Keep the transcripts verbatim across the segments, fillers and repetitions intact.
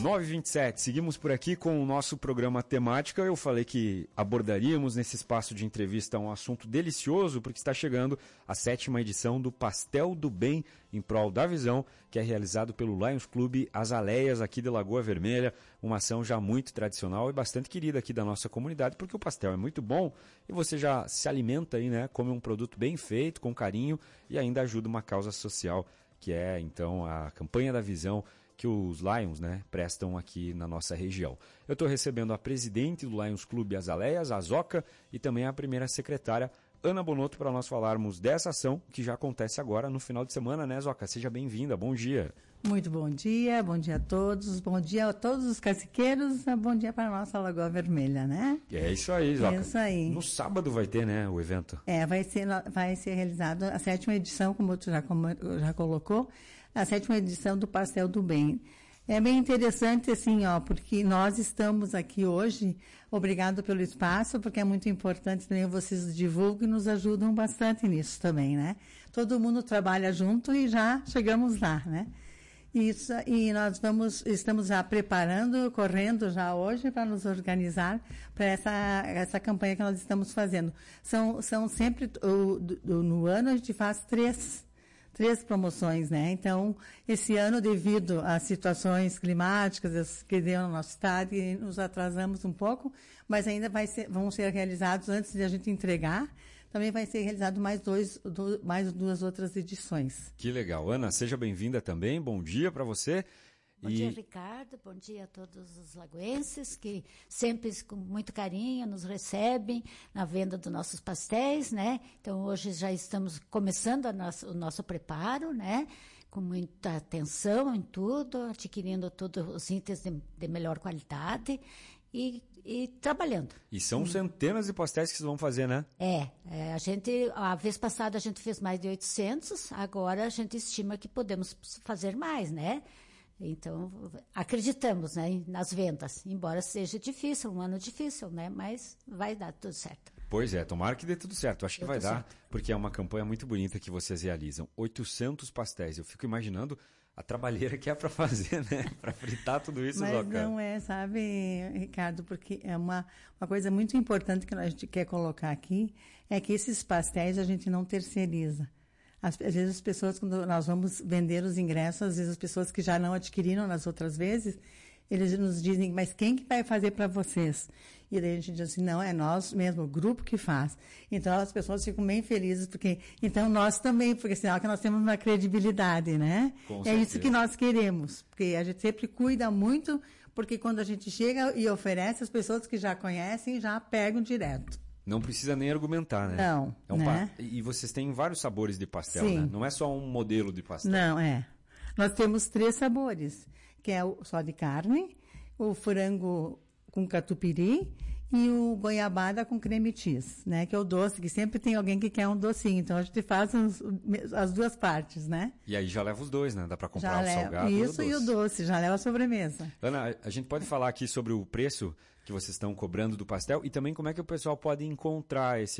nove e vinte e sete, seguimos por aqui com o nosso programa Temática. Eu falei que abordaríamos nesse espaço de entrevista um assunto delicioso, porque está chegando a sétima edição do Pastel do Bem em Prol da Visão, que é realizado pelo Lions Clube Azaleias, aqui de Lagoa Vermelha, uma ação já muito tradicional e bastante querida aqui da nossa comunidade, porque o pastel é muito bom e você já se alimenta aí, né? Come um produto bem feito, com carinho e ainda ajuda uma causa social, que é, então, a campanha da visão que os Lions, né, prestam aqui na nossa região. Eu estou recebendo a presidente do Lions Clube Azaleias, a Zoca, e também a primeira secretária, Ana Bonotto, para nós falarmos dessa ação que já acontece agora no final de semana, né, Zoca? Seja bem-vinda, bom dia. Muito bom dia, bom dia a todos, bom dia a todos os caciqueiros, bom dia para a nossa Lagoa Vermelha, né? É isso aí, Zoca. É isso aí. No sábado vai ter, né, o evento? É, vai ser, vai ser realizado a sétima edição, como tu já, como, já colocou, a sétima edição do Pastel do Bem. É bem interessante, assim, ó, porque nós estamos aqui hoje, obrigado pelo espaço, porque é muito importante também vocês divulgam e nos ajudam bastante nisso também, né? Todo mundo trabalha junto e já chegamos lá, né? Isso, e nós vamos, estamos já preparando, correndo já hoje para nos organizar para essa, essa campanha que nós estamos fazendo. São, são sempre, o, do, no ano a gente faz três Três promoções, né? Então, esse ano, devido às situações climáticas que deu no nosso estado, e nos atrasamos um pouco, mas ainda vai ser, vão ser realizados antes de a gente entregar. Também vai ser realizado mais dois, do, mais duas outras edições. Que legal. Ana, seja bem-vinda também. Bom dia para você. Bom e... dia, Ricardo. Bom dia a todos os lagoenses que sempre com muito carinho nos recebem na venda dos nossos pastéis, né? Então hoje já estamos começando a nosso, o nosso preparo, né? Com muita atenção em tudo, adquirindo todos os itens de, de melhor qualidade e, e trabalhando. E são hum. centenas de pastéis que vocês vão fazer, né? É, é, a gente, a vez passada a gente fez mais de oitocentos, agora a gente estima que podemos fazer mais, né? Então, acreditamos, né, nas vendas, embora seja difícil, um ano difícil, né, mas vai dar tudo certo. Pois é, tomara que dê tudo certo, acho que vai dar, certo. Porque é uma campanha muito bonita que vocês realizam, oitocentos pastéis, eu fico imaginando a trabalheira que é para fazer, né, para fritar tudo isso, Mas Zoca. Não é, sabe, Ricardo, porque é uma, uma coisa muito importante que a gente quer colocar aqui, é que esses pastéis a gente não terceiriza. Às, às vezes as pessoas, quando nós vamos vender os ingressos, às vezes as pessoas que já não adquiriram nas outras vezes, eles nos dizem, mas quem que vai fazer para vocês? E daí a gente diz assim, não, é nós mesmo, o grupo que faz. Então as pessoas ficam bem felizes, porque, então nós também, porque sinal que nós temos uma credibilidade, né? Com é certeza. Isso que nós queremos, porque a gente sempre cuida muito, porque quando a gente chega e oferece, as pessoas que já conhecem já pegam direto. Não precisa nem argumentar, né? Não, é um né? pa... E vocês têm vários sabores de pastel, Sim. né? Não é só um modelo de pastel. Não, é. Nós temos três sabores, que é o só de carne, o frango com catupiry e o goiabada com creme cheese, né? Que é o doce, que sempre tem alguém que quer um docinho. Então a gente faz as, as duas partes, né? E aí já leva os dois, né? Dá para comprar já o leva, salgado isso e o doce. e o doce, já leva a sobremesa. Ana, a gente pode falar aqui sobre o preço que vocês estão cobrando do pastel e também como é que o pessoal pode encontrar esse,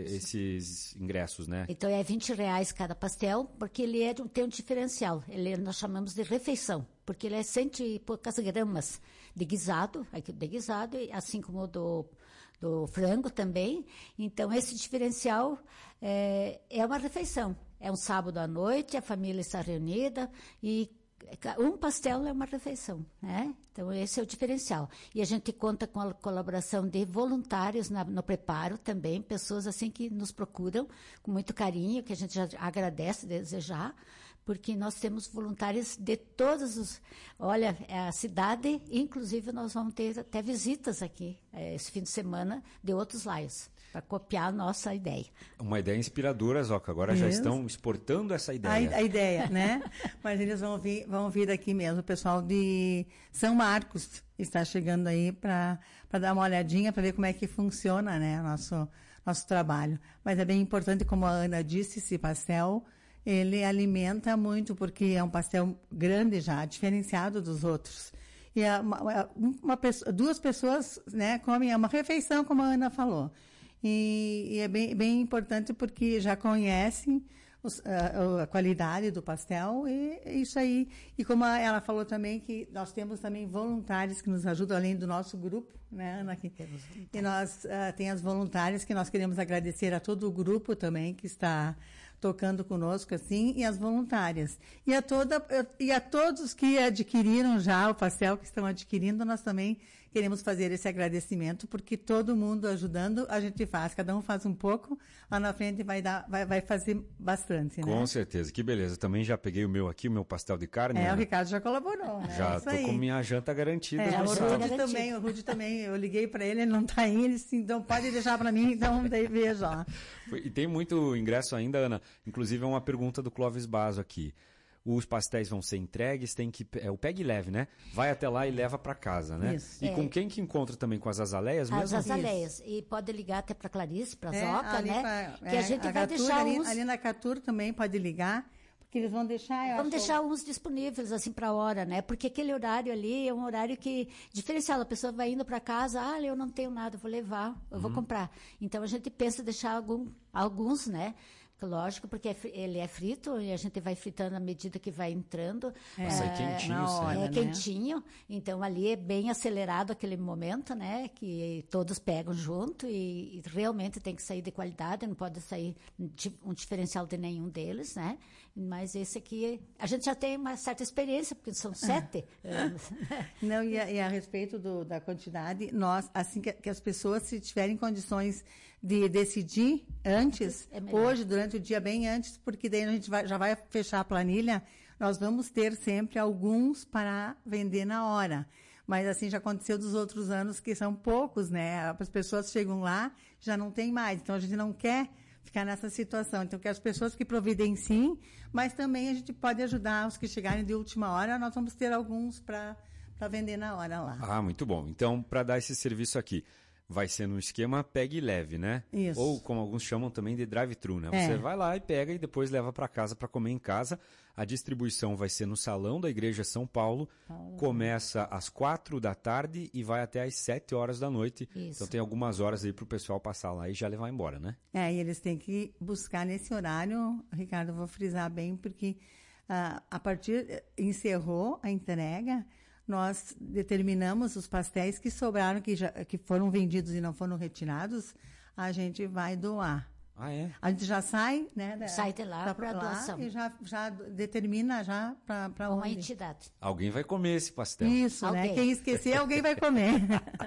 esses ingressos, né? Então é vinte reais cada pastel, porque ele é, tem um diferencial. Ele nós chamamos de refeição, porque ele é cento e poucas gramas de guisado, de guisado, assim como o do, do frango também. Então esse diferencial é, é uma refeição. É um sábado à noite, a família está reunida e um pastel é uma refeição, né? Então esse é o diferencial. E a gente conta com a colaboração de voluntários na, no preparo também, pessoas assim que nos procuram com muito carinho, que a gente já agradece desde já, porque nós temos voluntários de todos os... Olha, a cidade, inclusive nós vamos ter até visitas aqui, esse fim de semana, de outros Lions, para copiar a nossa ideia. Uma ideia inspiradora, Zoca. Agora Isso. já estão exportando essa ideia. A, a ideia, né? Mas eles vão vir, vão vir daqui mesmo, o pessoal de São Marcos está chegando aí para dar uma olhadinha, para ver como é que funciona, né, o nosso, nosso trabalho. Mas é bem importante, como a Ana disse, esse pastel... Ele alimenta muito, porque é um pastel grande já, diferenciado dos outros. E uma, uma pessoa, duas pessoas, né, comem, é uma refeição, como a Ana falou. E, e é bem, bem importante porque já conhecem os, a, a qualidade do pastel e é isso aí. E como a, ela falou também que nós temos também voluntários que nos ajudam além do nosso grupo, né, Ana? Que, e nós uh, tem as voluntárias que nós queremos agradecer a todo o grupo também que está tocando conosco, assim, e as voluntárias. E a, toda, e a todos que adquiriram já o pastel, que estão adquirindo, nós também queremos fazer esse agradecimento, porque todo mundo ajudando, a gente faz. Cada um faz um pouco, lá na frente vai, dar, vai, vai fazer bastante, né? Com certeza, que beleza. Também já peguei o meu aqui, o meu pastel de carne. É, né? O Ricardo já colaborou, né? Já tô com minha janta garantida. É, o sábado. Rude também, o Rude também, eu liguei para ele, ele não está indo, ele disse, então pode deixar para mim, então daí veja lá. E tem muito ingresso ainda, Ana. Inclusive é uma pergunta do Clóvis Basso aqui. Os pastéis vão ser entregues, tem que é o pegue e leve, né? Vai até lá e leva para casa, né? Isso. E É. com quem que encontra também? Com as azaleias As mesmo? azaleias. E pode ligar até para Clarice, para a É, Zoca, ali né? pra- que a é, gente a vai Catur, deixar ali, uns... ali na Catur também pode ligar, porque eles vão deixar... eu Vamos acho- deixar uns disponíveis, assim, para a hora, né? Porque aquele horário ali é um horário que... Diferencial, a pessoa vai indo para casa, ah, eu não tenho nada, eu vou levar, eu vou comprar. Então, a gente pensa em deixar algum, alguns, né? Lógico, porque é fri- ele é frito e a gente vai fritando à medida que vai entrando. Vai sair quentinho, na sempre. hora, É né? quentinho, então ali é bem acelerado aquele momento, né? Que todos pegam junto e, e realmente tem que sair de qualidade, não pode sair di- um diferencial de nenhum deles, né? Mas esse aqui, a gente já tem uma certa experiência, porque são sete anos. Não, e a, e a respeito do, da quantidade, nós, assim que, que as pessoas, se tiverem condições de decidir antes, É melhor. hoje, durante o dia, bem antes, porque daí a gente vai, já vai fechar a planilha, nós vamos ter sempre alguns para vender na hora. Mas assim já aconteceu dos outros anos, que são poucos, né? As pessoas chegam lá, já não tem mais. Então a gente não quer ficar nessa situação. Então, que as pessoas que providenciem, mas também a gente pode ajudar os que chegarem de última hora, nós vamos ter alguns para vender na hora lá. Ah, muito bom. Então, para dar esse serviço aqui, vai ser no esquema pegue e leve, né? Isso. Ou como alguns chamam também de drive-thru, né? É. Você vai lá e pega e depois leva para casa para comer em casa. A distribuição vai ser no salão da Igreja São Paulo. Começa às quatro da tarde e vai até às sete horas da noite. Isso. Então tem algumas horas aí para o pessoal passar lá e já levar embora, né? É, e eles têm que buscar nesse horário, Ricardo, eu vou frisar bem, porque ah, a partir, encerrou a entrega, nós determinamos os pastéis que sobraram, que, já, que foram vendidos e não foram retirados, a gente vai doar. Ah, é? A gente já sai, né? da- Sai de lá da- pra doação. E já, já determina já para Uma onde. entidade. Alguém vai comer esse pastel. Isso, né? Alguém. Quem esquecer, alguém vai comer.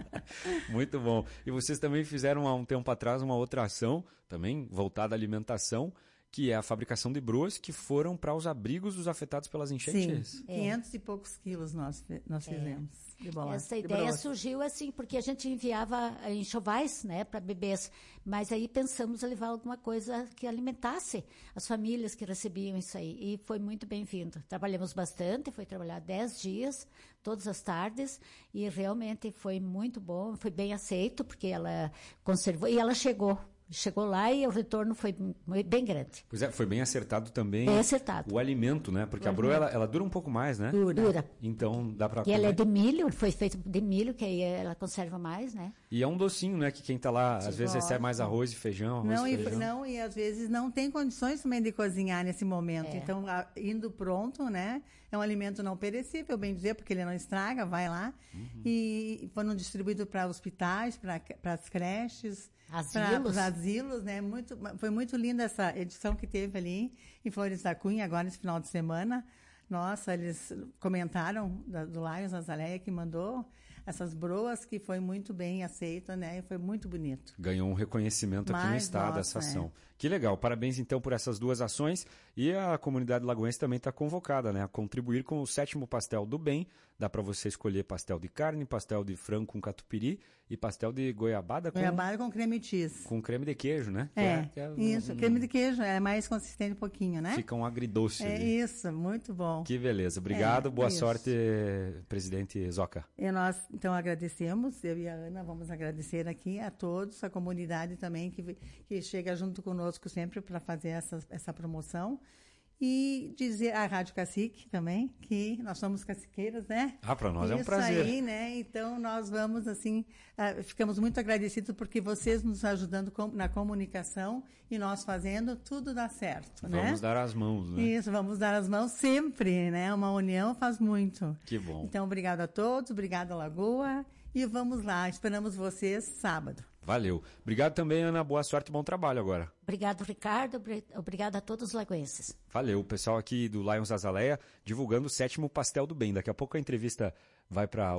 Muito bom. E vocês também fizeram há um tempo atrás uma outra ação, também voltada à alimentação, que é a fabricação de broas que foram para os abrigos dos afetados pelas Sim, enchentes. quinhentos e poucos quilos nós, fe- nós fizemos. De bola, Essa de ideia broas. surgiu assim, porque a gente enviava eh, enxovais, né, para bebês, mas aí pensamos em levar alguma coisa que alimentasse as famílias que recebiam isso aí, e foi muito bem-vindo. Trabalhamos bastante, foi trabalhar dez dias, todas as tardes, e realmente foi muito bom, foi bem aceito, porque ela conservou, e ela chegou. Chegou lá e o retorno foi mu- bem grande. Pois é, foi bem acertado também Bem acertado. o alimento, né? Porque a broa, ela, ela dura um pouco mais, né? Dura. Dura. Então dá para E ela é de milho, foi feito de milho, que aí ela conserva mais, né? E é um docinho, né? Que quem tá lá, às vezes recebe mais arroz e feijão, arroz Não e e, feijão. não, e às vezes não tem condições também de cozinhar nesse momento. É. Então, a- indo pronto, né? É um alimento não perecível, bem dizer, porque ele não estraga, vai lá. Uhum. E foram distribuídos para hospitais, para as creches, para Asilos. os asilos, né? Muito, foi muito linda essa edição que teve ali em Flores da Cunha, agora esse final de semana. Nossa, eles comentaram da- do Lions Azaleia que mandou essas broas, que foi muito bem aceita, né? E foi muito bonito. Ganhou um reconhecimento aqui no Mas, estado nossa, essa ação. é. Que legal. Parabéns então por essas duas ações. E a comunidade lagoense também está convocada, né? A contribuir com o sétimo pastel do bem. Dá para você escolher pastel de carne, pastel de frango com catupiry e pastel de goiabada com, Goiabada com creme cheese. com creme de queijo, né? Que É, que é isso. um- Creme de queijo é mais consistente um pouquinho, né? Fica um agridoce É ali. isso, muito bom. Que beleza. Obrigado. É, Boa isso. sorte, presidente Zoca. E nós, então, agradecemos, eu e a Ana vamos agradecer aqui a todos, a comunidade também que, que chega junto conosco sempre para fazer essa, essa promoção. E dizer à Rádio Cacique também, que nós somos caciqueiras, né? Ah, para nós Isso é um prazer. Aí, né? Então, nós vamos, assim, uh, ficamos muito agradecidos porque vocês nos ajudando com, na comunicação e nós fazendo, tudo dá certo, vamos né? Vamos dar as mãos, né? Isso, vamos dar as mãos sempre, né? Uma união faz muito. Que bom. Então, obrigado a todos, obrigado, Lagoa, e vamos lá, esperamos vocês sábado. Valeu. Obrigado também, Ana. Boa sorte e bom trabalho agora. Obrigado, Ricardo. Obrigado a todos os lagoenses. Valeu. O pessoal aqui do Lions Azaleia divulgando o sétimo Pastel do Bem. Daqui a pouco a entrevista vai para